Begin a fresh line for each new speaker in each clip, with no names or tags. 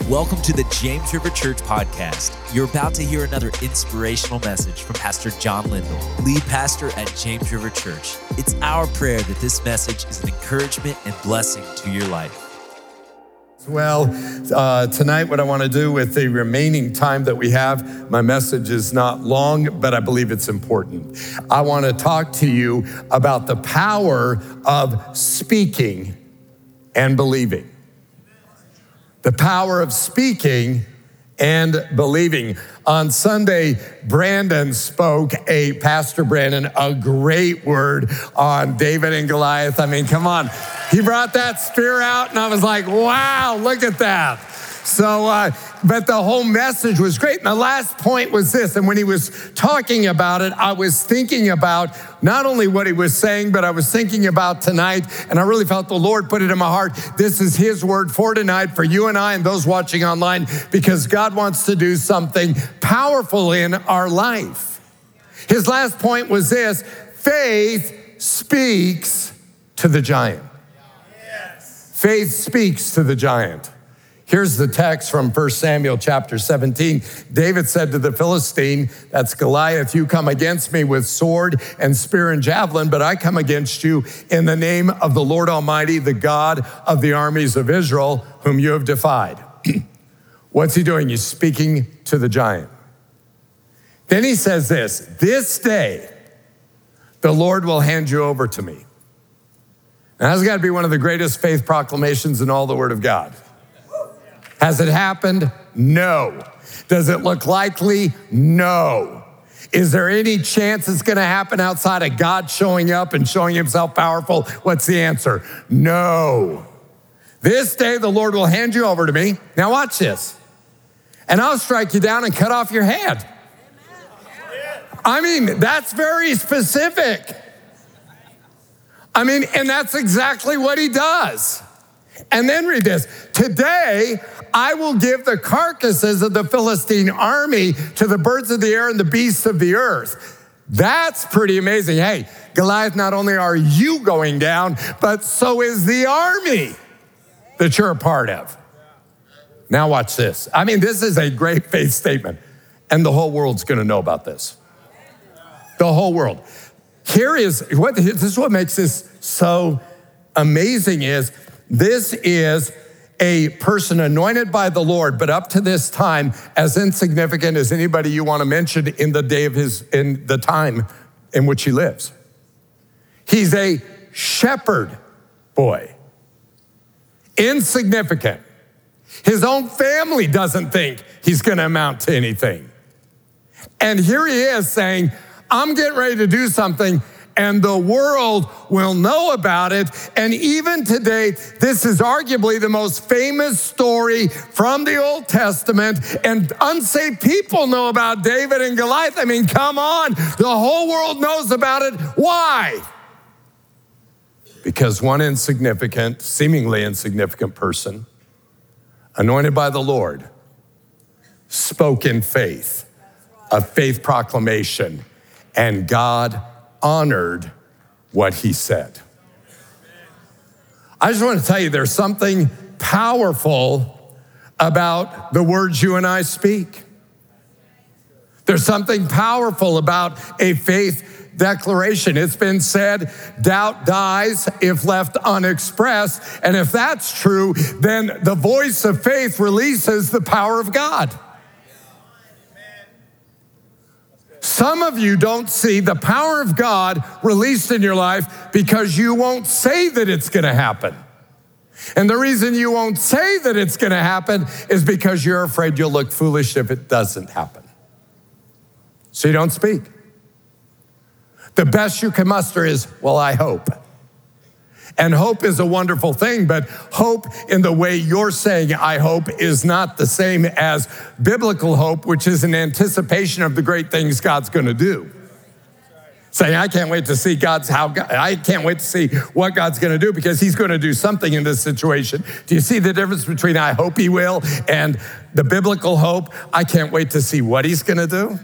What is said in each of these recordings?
Welcome to the James River Church podcast. You're about to hear another inspirational message from Pastor John Lindell, lead pastor at James River Church. It's our prayer that this message is an encouragement and blessing to your life.
Well, tonight what I want to do with the remaining time that we have, my message is not long, but I believe it's important. I want to talk to you about the power of speaking and believing. The power of speaking and believing. On Sunday, Pastor Brandon, a great word on David and Goliath. I mean, come on. He brought that spear out and I was like, wow, look at that. So, but the whole message was great. And the last point was this. And when he was talking about it, I was thinking about not only what he was saying, but I was thinking about tonight. And I really felt the Lord put it in my heart. This is his word for tonight, for you and I and those watching online, because God wants to do something powerful in our life. His last point was this: faith speaks to the giant. Faith speaks to the giant. Here's the text from 1 Samuel chapter 17. David said to the Philistine, that's Goliath, you come against me with sword and spear and javelin, but I come against you in the name of the Lord Almighty, the God of the armies of Israel, whom you have defied. What's he doing? He's speaking to the giant. Then he says this day, the Lord will hand you over to me. And that's got to be one of the greatest faith proclamations in all the Word of God. Has it happened? No. Does it look likely? No. Is there any chance it's going to happen outside of God showing up and showing himself powerful? What's the answer? No. This day the Lord will hand you over to me. Now watch this. And I'll strike you down and cut off your head. I mean, that's very specific. I mean, and that's exactly what he does. And then read this. Today, I will give the carcasses of the Philistine army to the birds of the air and the beasts of the earth. That's pretty amazing. Hey, Goliath, not only are you going down, but so is the army that you're a part of. Now watch this. I mean, this is a great faith statement. And the whole world's going to know about this. The whole world. This is what makes this so amazing is, this is a person anointed by the Lord, but up to this time, as insignificant as anybody you want to mention in the time in which he lives. He's a shepherd boy. Insignificant. His own family doesn't think he's going to amount to anything. And here he is saying, I'm getting ready to do something, and the world will know about it. And even today, this is arguably the most famous story from the Old Testament. And unsaved people know about David and Goliath. I mean, come on. The whole world knows about it. Why? Because one seemingly insignificant person, anointed by the Lord, spoke in faith, a faith proclamation, and God honored what he said. I just want to tell you, there's something powerful about the words you and I speak. There's something powerful about a faith declaration. It's been said, doubt dies if left unexpressed. And if that's true, then the voice of faith releases the power of God. Some of you don't see the power of God released in your life because you won't say that it's going to happen. And the reason you won't say that it's going to happen is because you're afraid you'll look foolish if it doesn't happen. So you don't speak. The best you can muster is, well, I hope. And hope is a wonderful thing, but hope in the way you're saying I hope is not the same as biblical hope, which is an anticipation of the great things God's going to do. Saying, I can't wait to see I can't wait to see what God's going to do because he's going to do something in this situation. Do you see the difference between I hope he will and the biblical hope? I can't wait to see what he's going to do.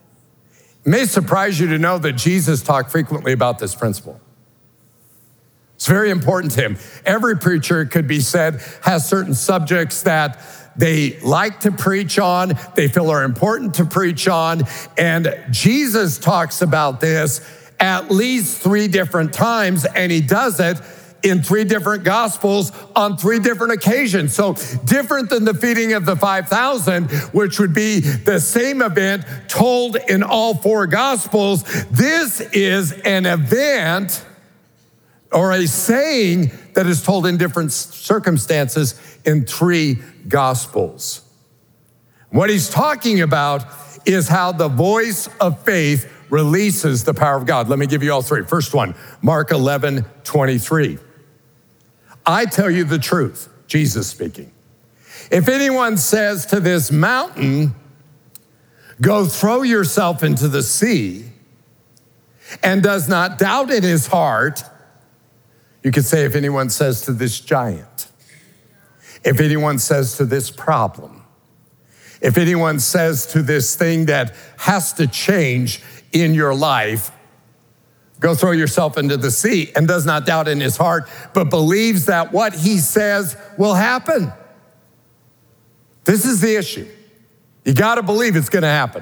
It may surprise you to know that Jesus talked frequently about this principle. It's very important to him. Every preacher, it could be said, has certain subjects that they like to preach on, they feel are important to preach on, and Jesus talks about this at least 3 different times, and he does it in 3 different gospels on 3 different occasions. So different than the feeding of the 5,000, which would be the same event told in all 4 gospels. This is an event or a saying that is told in different circumstances in 3 gospels. What he's talking about is how the voice of faith releases the power of God. Let me give you all 3. First one, Mark 11:23. I tell you the truth, Jesus speaking. If anyone says to this mountain, go throw yourself into the sea, and does not doubt in his heart, you could say if anyone says to this giant, if anyone says to this problem, if anyone says to this thing that has to change in your life, go throw yourself into the sea, and does not doubt in his heart, but believes that what he says will happen. This is the issue. You got to believe it's going to happen.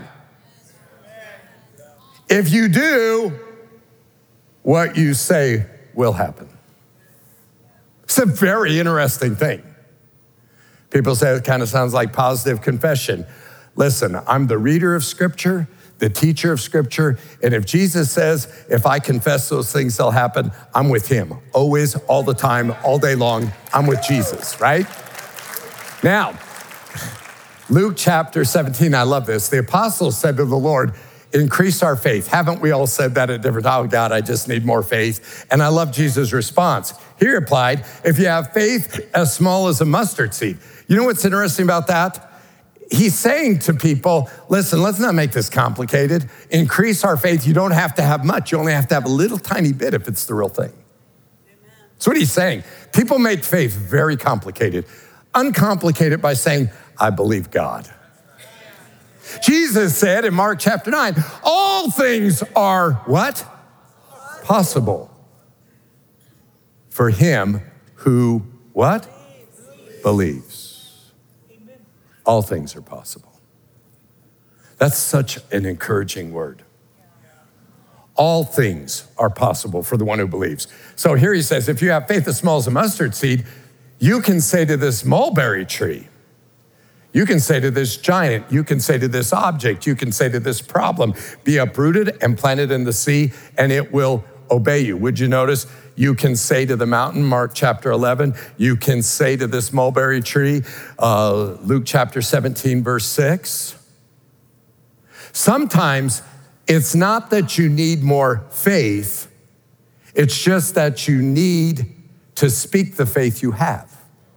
If you do, what you say will happen. It's a very interesting thing. People say it kind of sounds like positive confession. Listen, I'm the reader of Scripture, the teacher of Scripture, and if Jesus says, if I confess those things, they'll happen, I'm with him. Always, all the time, all day long, I'm with Jesus, right? Now, Luke chapter 17, I love this. The apostles said to the Lord, increase our faith. Haven't we all said that at different times? Oh, God, I just need more faith. And I love Jesus' response. He replied, if you have faith as small as a mustard seed. You know what's interesting about that? He's saying to people, listen, let's not make this complicated. Increase our faith. You don't have to have much. You only have to have a little tiny bit if it's the real thing. Amen. That's what he's saying. People make faith very complicated. Uncomplicate it by saying, I believe God. Jesus said in Mark chapter 9, all things are what? Possible for him who what? Believes. All things are possible. That's such an encouraging word. All things are possible for the one who believes. So here he says, if you have faith as small as a mustard seed, you can say to this mulberry tree, you can say to this giant, you can say to this object, you can say to this problem, be uprooted and planted in the sea, and it will obey you. Would you notice? You can say to the mountain, Mark chapter 11. You can say to this mulberry tree, Luke chapter 17, verse 6. Sometimes it's not that you need more faith. It's just that you need to speak the faith you have.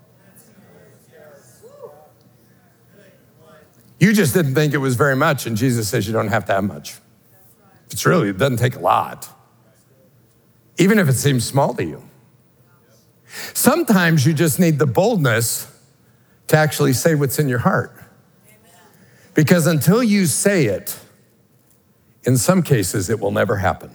You just didn't think it was very much, and Jesus says you don't have to have much. It doesn't take a lot, even if it seems small to you. Sometimes you just need the boldness to actually say what's in your heart. Because until you say it, in some cases, it will never happen.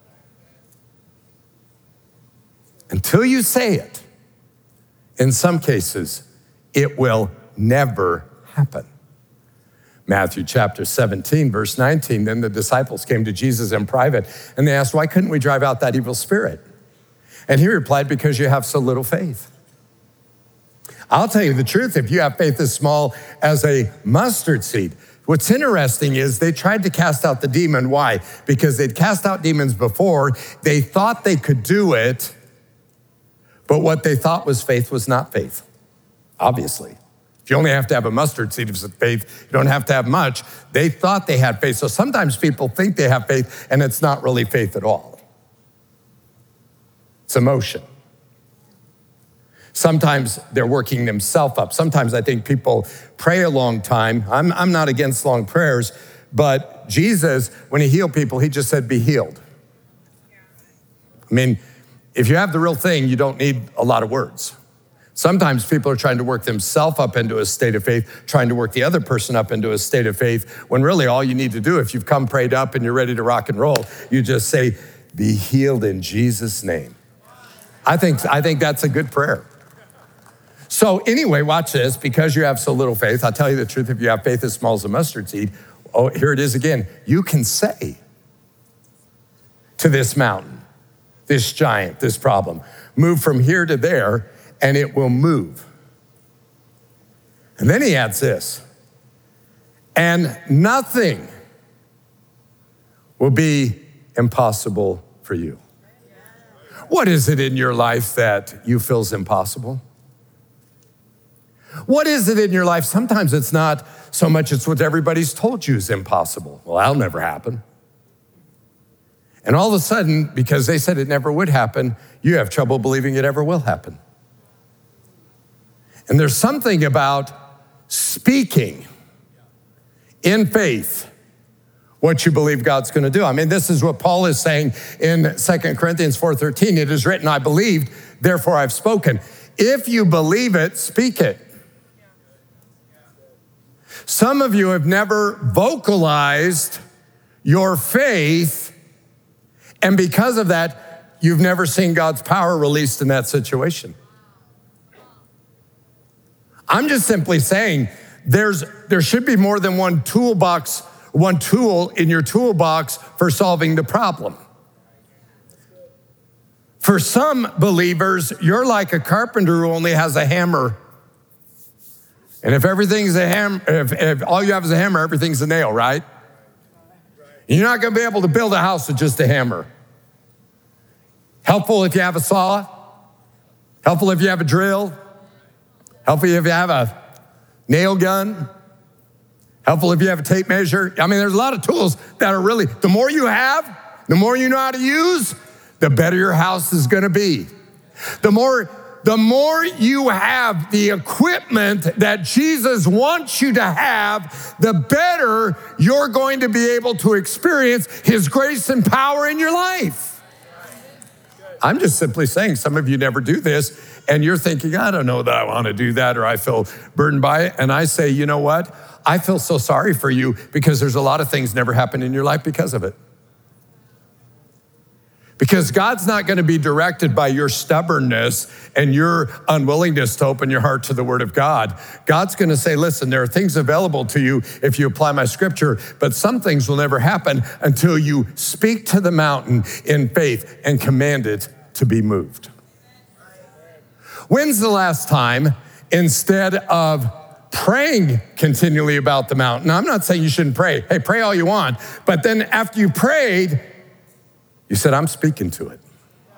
Until you say it, in some cases, it will never happen. Matthew chapter 17, verse 19, then the disciples came to Jesus in private, and they asked, why couldn't we drive out that evil spirit? And he replied, because you have so little faith. I'll tell you the truth, if you have faith as small as a mustard seed, what's interesting is they tried to cast out the demon. Why? Because they'd cast out demons before. They thought they could do it, but what they thought was faith was not faith, obviously. You only have to have a mustard seed of faith. You don't have to have much. They thought they had faith. So sometimes people think they have faith, and it's not really faith at all. It's emotion. Sometimes they're working themselves up. Sometimes I think people pray a long time. I'm not against long prayers, but Jesus, when he healed people, he just said, be healed. I mean, if you have the real thing, you don't need a lot of words. Sometimes people are trying to work themselves up into a state of faith, trying to work the other person up into a state of faith, when really all you need to do, if you've come prayed up and you're ready to rock and roll, you just say, be healed in Jesus' name. I think that's a good prayer. So anyway, watch this. Because you have so little faith, I'll tell you the truth, if you have faith as small as a mustard seed, oh, here it is again. You can say to this mountain, this giant, this problem, move from here to there, and it will move. And then he adds this, and nothing will be impossible for you. What is it in your life that you feel is impossible? What is it in your life? Sometimes it's not so much it's what everybody's told you is impossible. Well, that'll never happen. And all of a sudden, because they said it never would happen, you have trouble believing it ever will happen. And there's something about speaking in faith what you believe God's going to do. I mean, this is what Paul is saying in 2 Corinthians 4:13. It is written, I believed, therefore I've spoken. If you believe it, speak it. Some of you have never vocalized your faith, and because of that, you've never seen God's power released in that situation. I'm just simply saying there should be more than one tool in your toolbox for solving the problem. For some believers, you're like a carpenter who only has a hammer. And if everything's a hammer, if all you have is a hammer, everything's a nail, right? You're not going to be able to build a house with just a hammer. Helpful if you have a saw. Helpful if you have a drill. Helpful if you have a nail gun. Helpful if you have a tape measure. I mean, there's a lot of tools that are really, the more you have, the more you know how to use, the better your house is going to be. The more you have the equipment that Jesus wants you to have, the better you're going to be able to experience his grace and power in your life. I'm just simply saying, some of you never do this, and you're thinking, I don't know that I want to do that, or I feel burdened by it. And I say, you know what? I feel so sorry for you, because there's a lot of things never happen in your life because of it. Because God's not going to be directed by your stubbornness and your unwillingness to open your heart to the word of God. God's going to say, listen, there are things available to you if you apply my scripture, but some things will never happen until you speak to the mountain in faith and command it to be moved. When's the last time, instead of praying continually about the mountain, now, I'm not saying you shouldn't pray. Hey, pray all you want. But then after you prayed, you said, I'm speaking to it.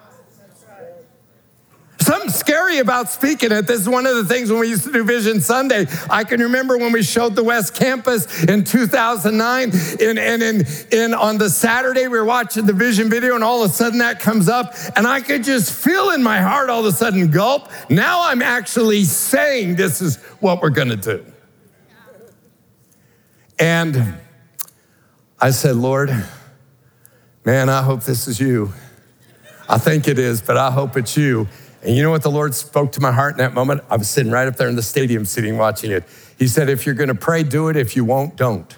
Something scary about speaking it. This is one of the things when we used to do Vision Sunday. I can remember when we showed the West Campus in 2009, and on the Saturday, we were watching the Vision video, and all of a sudden that comes up, and I could just feel in my heart all of a sudden, gulp. Now I'm actually saying this is what we're going to do. And I said, Lord, man, I hope this is you. I think it is, but I hope it's you. And you know what the Lord spoke to my heart in that moment? I was sitting right up there in the stadium sitting watching it. He said, if you're going to pray, do it. If you won't, don't.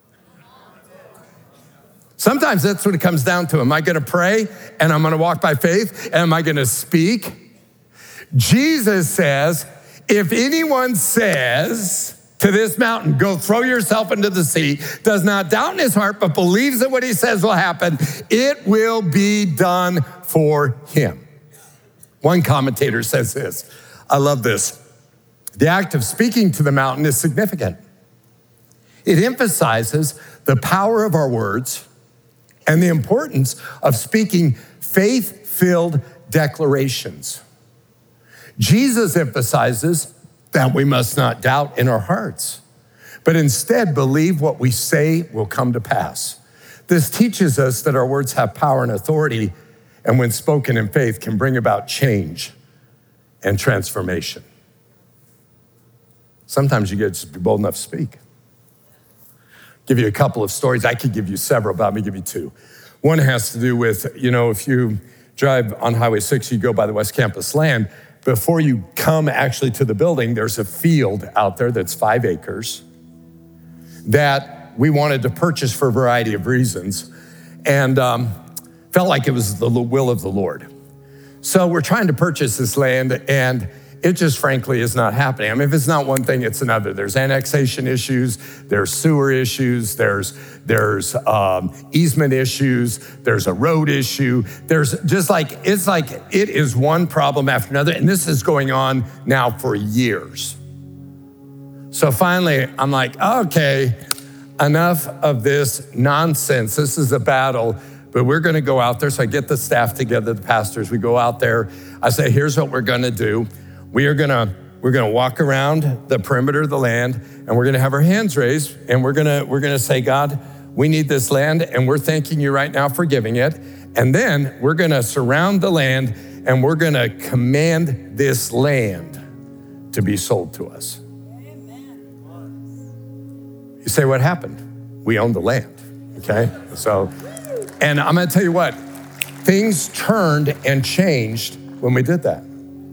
Sometimes that's what it comes down to. Am I going to pray and I'm going to walk by faith? And am I going to speak? Jesus says, if anyone says to this mountain, go throw yourself into the sea, does not doubt in his heart, but believes that what he says will happen, it will be done for him. One commentator says this. I love this. The act of speaking to the mountain is significant. It emphasizes the power of our words and the importance of speaking faith-filled declarations. Jesus emphasizes that we must not doubt in our hearts, but instead believe what we say will come to pass. This teaches us that our words have power and authority, and when spoken in faith can bring about change and transformation. Sometimes you get to be bold enough to speak. Give you a couple of stories. I could give you several, but I'm gonna give you two. One has to do with, if you drive on Highway 6, you go by the West Campus land. Before you come actually to the building, there's a field out there that's 5 acres that we wanted to purchase for a variety of reasons, and felt like it was the will of the Lord. So we're trying to purchase this land, and it just frankly is not happening. I mean, if it's not one thing, it's another. There's annexation issues, there's sewer issues, there's easement issues, there's a road issue. There's just it is one problem after another, and this is going on now for years. So finally, I'm like, okay, enough of this nonsense. This is a battle, but we're gonna go out there. So I get the staff together, the pastors, we go out there. I say, here's what we're gonna do. We're gonna walk around the perimeter of the land, and we're gonna have our hands raised, and we're gonna say, God, we need this land, and we're thanking you right now for giving it. And then we're gonna surround the land, and we're gonna command this land to be sold to us. You say, what happened? We own the land, okay? So, and I'm gonna tell you what, things turned and changed when we did that.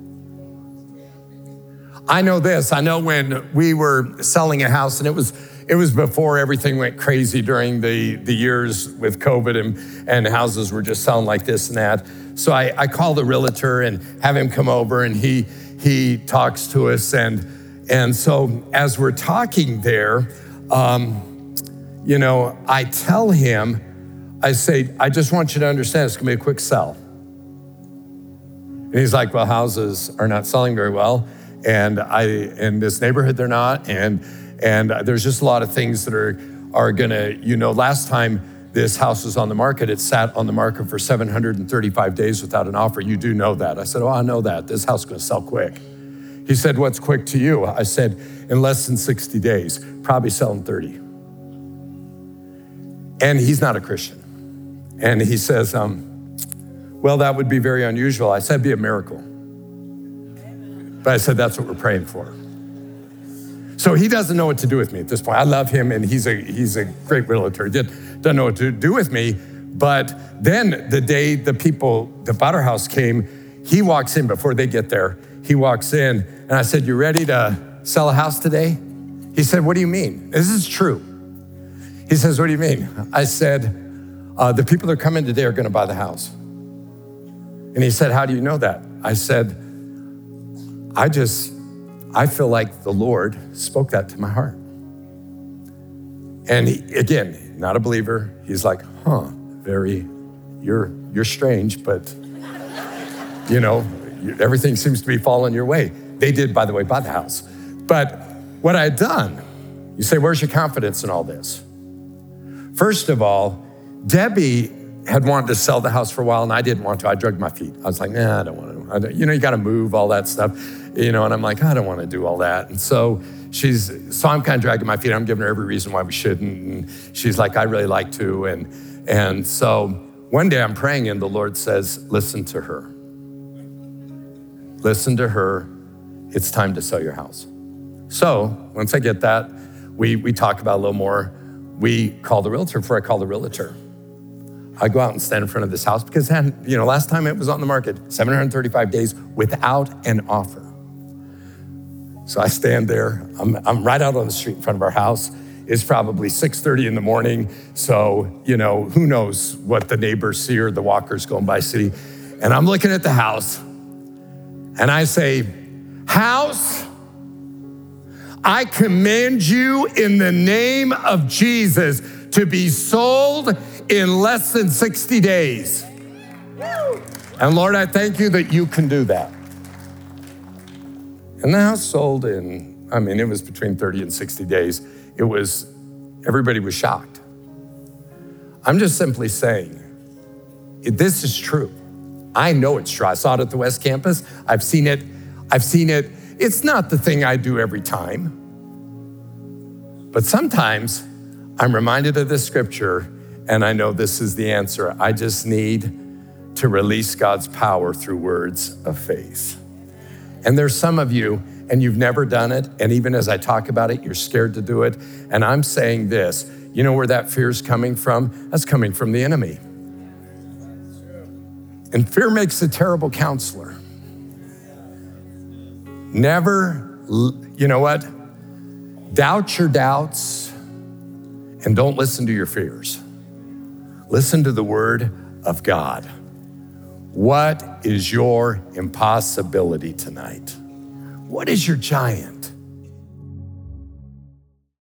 I know this. I know when we were selling a house, and it was before everything went crazy during the years with COVID, and houses were just selling like this and that. So I call the realtor and have him come over, and he talks to us. And so as we're talking there, I tell him, I say, I just want you to understand it's gonna be a quick sell. And he's like, well, houses are not selling very well. And in this neighborhood, they're not. And there's just a lot of things that are gonna, last time this house was on the market, it sat on the market for 735 days without an offer. You do know that. I said, oh, I know that. This house is gonna sell quick. He said, what's quick to you? I said, in less than 60 days, probably selling 30. And he's not a Christian. And he says, well, that would be very unusual. I said, it'd be a miracle. But I said, that's what we're praying for. So he doesn't know what to do with me at this point. I love him, and he's a great realtor. He doesn't know what to do with me. But then the day the people that bought our house came, he walks in before they get there. He walks in, and I said, you ready to sell a house today? He said, what do you mean? This is true. He says, what do you mean? I said, the people that are coming today are gonna buy the house. And he said, how do you know that? I said, I feel like the Lord spoke that to my heart. And he, again, not a believer. He's like, you're strange, but everything seems to be falling your way. They did, by the way, buy the house. But what I had done, you say, where's your confidence in all this? First of all, Debbie had wanted to sell the house for a while, and I didn't want to. I dragged my feet. I was like, nah, I don't want to. You got to move, all that stuff. And I'm like, I don't want to do all that. And so I'm kind of dragging my feet. I'm giving her every reason why we shouldn't. And she's like, I really like to. And so one day I'm praying, and the Lord says, listen to her. Listen to her. It's time to sell your house. So once I get that, we talk about it a little more. We call the realtor. Before I call the realtor, I go out and stand in front of this house because last time it was on the market, 735 days without an offer. So I stand there. I'm right out on the street in front of our house. It's probably 6:30 in the morning. So, who knows what the neighbors see or the walkers going by see. And I'm looking at the house, and I say, house, I command you in the name of Jesus to be sold in less than 60 days. And Lord, I thank you that you can do that. And the house sold it was between 30 and 60 days. Everybody was shocked. I'm just simply saying, this is true. I know it's true. I saw it at the West Campus. I've seen it. It's not the thing I do every time. But sometimes I'm reminded of this scripture, and I know this is the answer. I just need to release God's power through words of faith. And there's some of you, and you've never done it, and even as I talk about it, you're scared to do it. And I'm saying this, you know where that fear is coming from? That's coming from the enemy. And fear makes a terrible counselor. Never, doubt your doubts and don't listen to your fears. Listen to the word of God. What is your impossibility tonight? What is your giant?